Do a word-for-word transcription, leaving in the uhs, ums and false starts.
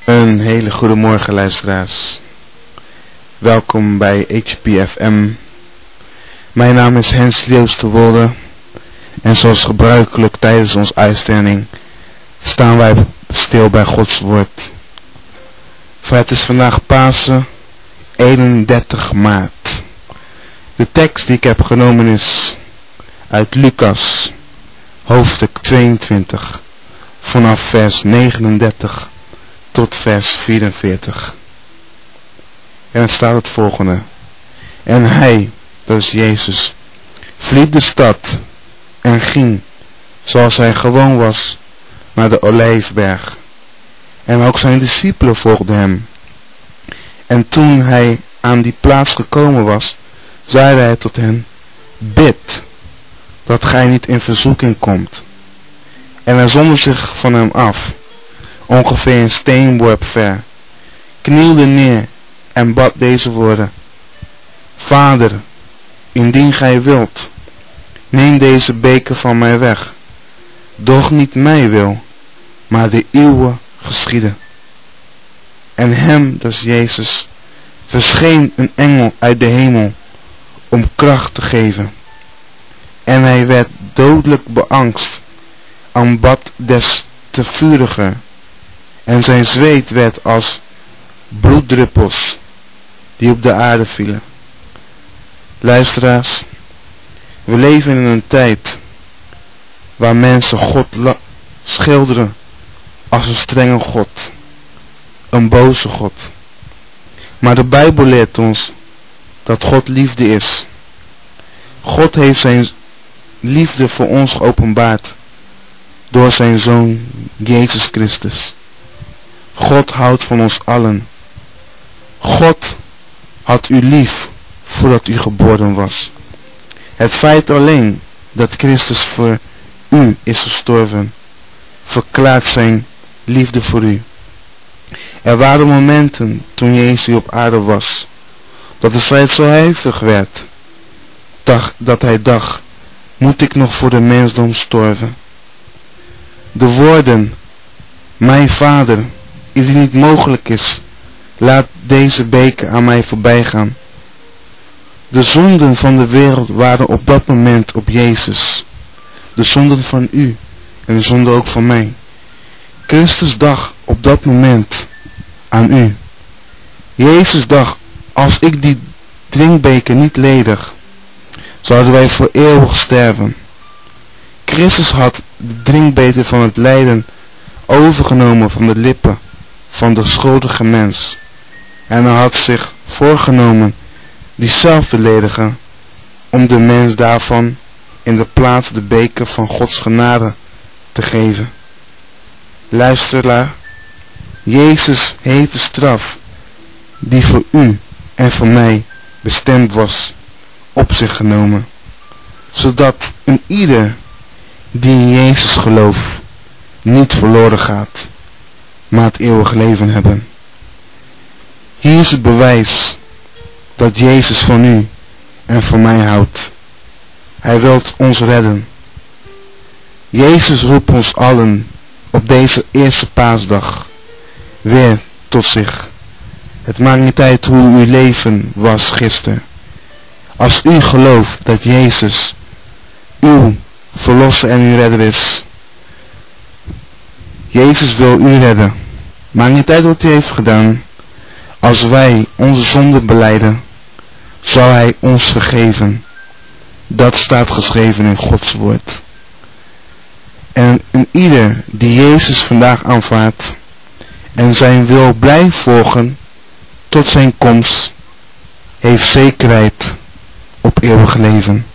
Een hele goede morgen, luisteraars. Welkom bij H P F M. Mijn naam is Hens Leeuws de Wolde. En zoals gebruikelijk tijdens onze uitzending staan wij stil bij Gods woord. Voor het is vandaag Pasen, eenendertig maart. De tekst die ik heb genomen is uit Lucas, hoofdstuk tweeëntwintig, vanaf vers negenendertig tot vers vierenveertig. En het staat het volgende. En hij, dat is Jezus, verliet de stad en ging, zoals hij gewoon was, naar de Olijfberg. En ook zijn discipelen volgden hem. En toen hij aan die plaats gekomen was, zeide hij tot hen: bid, dat gij niet in verzoeking komt. En hij zondde zich van hem af, ongeveer een steenworp ver, knielde neer en bad deze woorden: Vader, indien gij wilt, neem deze beker van mij weg. Doch niet mij wil, maar de uwe geschieden. En hem, dat is Jezus, verscheen een engel uit de hemel om kracht te geven. En hij werd dodelijk beangst, aanbad des te vuriger. En zijn zweet werd als bloeddruppels die op de aarde vielen. Luisteraars, we leven in een tijd waar mensen God schilderen als een strenge God, een boze God. Maar de Bijbel leert ons dat God liefde is. God heeft zijn liefde voor ons geopenbaard door zijn Zoon Jezus Christus. God houdt van ons allen. God had u lief voordat u geboren was. Het feit alleen dat Christus voor u is gestorven, verklaart zijn liefde voor u. Er waren momenten toen Jezus hier op aarde was, dat de strijd zo hevig werd, dat hij dacht: moet ik nog voor de mensdom sterven? De woorden: mijn Vader, indien het niet mogelijk is, laat deze beker aan mij voorbij gaan. De zonden van de wereld waren op dat moment op Jezus. De zonden van u en de zonden ook van mij. Christus dacht op dat moment aan u. Jezus dacht: als ik die drinkbeker niet ledig, zouden wij voor eeuwig sterven. Christus had de drinkbeker van het lijden overgenomen van de lippen van de schuldige mens. En hij had zich voorgenomen die zelf te ledigen, om de mens daarvan in de plaats de beker van Gods genade te geven. Luisteraar, Jezus heeft de straf die voor u en voor mij bestemd was, op zich genomen, zodat een ieder die in Jezus gelooft niet verloren gaat, maar het eeuwige leven hebben. Hier is het bewijs dat Jezus van u en van mij houdt. Hij wil ons redden. Jezus roept ons allen op deze eerste paasdag weer tot zich. Het maakt niet uit hoe uw leven was gisteren. Als u gelooft dat Jezus uw verlosser en uw redder is. Jezus wil u redden. Maakt niet uit wat hij heeft gedaan. Als wij onze zonde belijden, zal hij ons vergeven. Dat staat geschreven in Gods woord. En een ieder die Jezus vandaag aanvaardt en zijn wil blijft volgen tot zijn komst, heeft zekerheid op eeuwig leven.